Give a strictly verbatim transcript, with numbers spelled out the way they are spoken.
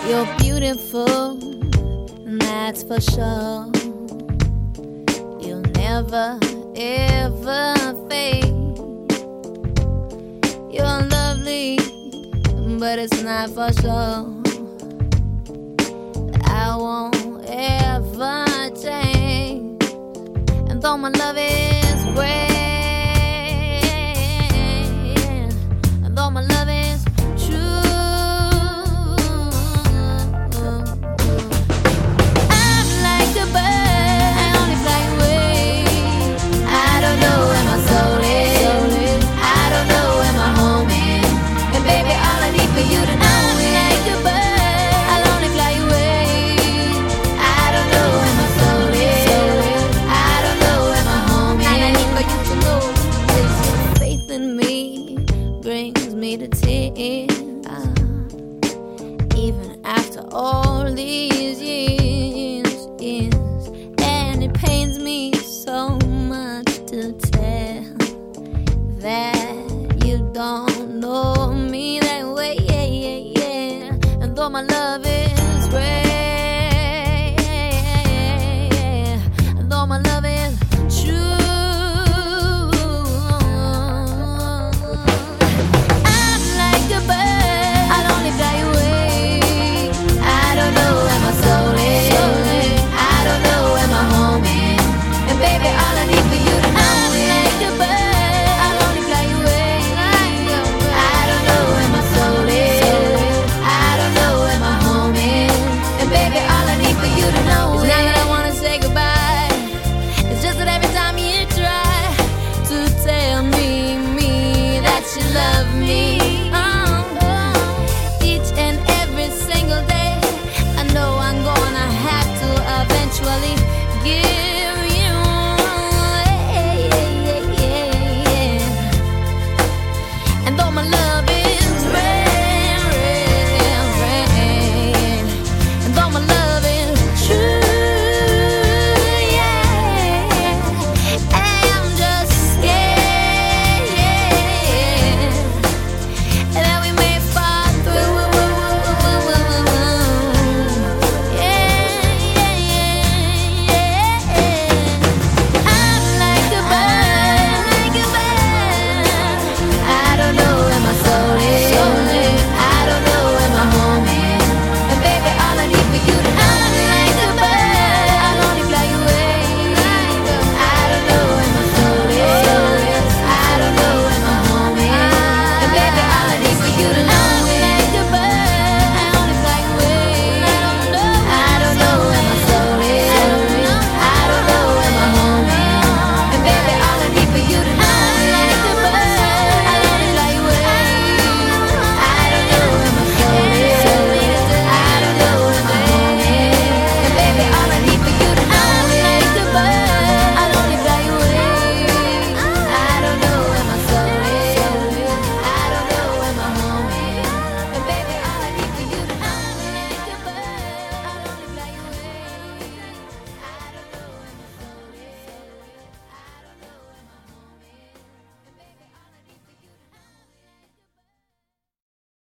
You're beautiful, that's for sure. You'll never, ever fade. You're lovely, but it's not for sure. I won't ever change. And though my love is great, and though my love is true, I'm like a bird, I only fly away. I don't know where my soul is, I don't know where my home is. And baby, all I need for you to know is I'm like a bird, I'll only fly away. I don't know where my soul is, I don't know where my home is. And I need for you to know is your faith in me brings me to tears. Even after all these years, years, and it pains me so much to tell that